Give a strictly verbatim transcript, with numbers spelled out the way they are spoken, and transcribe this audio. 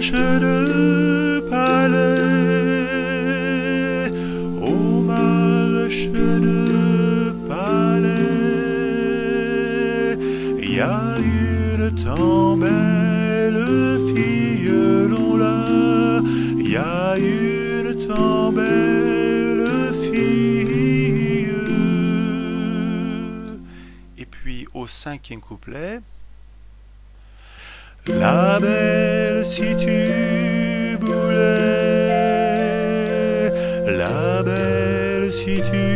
marche de palais, aux marches de palais, y a une tant belle fille, l'on l'a, y a une tant belle fille. Et puis au cinquième couplet, la belle si tu voulais, la belle si tu